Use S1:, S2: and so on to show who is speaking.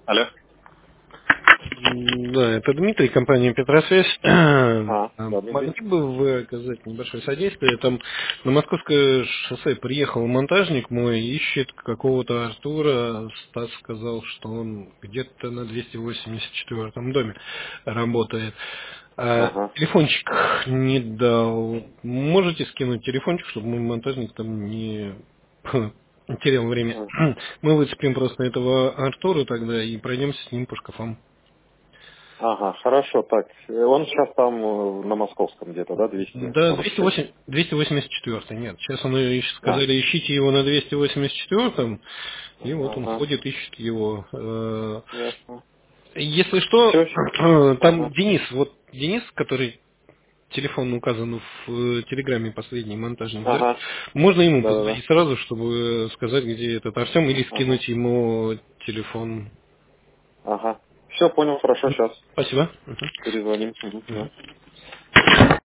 S1: Алло.
S2: Да, это Дмитрий, компания «Петросвязь».
S1: Да, Дмитрий.
S2: Могли бы вы оказать небольшое содействие? Там на Московское шоссе приехал монтажник мой, ищет какого-то Артура. Стас сказал, что он где-то на 284-м доме работает.
S1: Ага.
S2: Телефончик не дал. Можете скинуть телефончик, чтобы мой монтажник там не терял время?
S1: Ага.
S2: Мы выцепим просто этого Артура тогда и пройдемся с ним по шкафам.
S1: Ага, хорошо, так. Он сейчас там на московском где-то, да,
S2: Да,
S1: 247?
S2: 284 нет. Сейчас
S1: А,
S2: сказали, ищите его на 284-м, и вот он
S1: ага,
S2: ходит, ищет его.
S1: ясно.
S2: Если что,
S1: Все,
S2: там
S1: ага,
S2: Денис, вот Денис, который телефон указан в телеграмме последний монтажник, да?
S1: ага,
S2: Можно ему
S1: да-да-да,
S2: позвонить сразу, чтобы сказать, где этот Артем, или
S1: ага,
S2: скинуть ему телефон.
S1: ага. Все, понял, хорошо, сейчас
S2: Спасибо.
S1: перезвоним. Мгм, да.
S2: Мгм.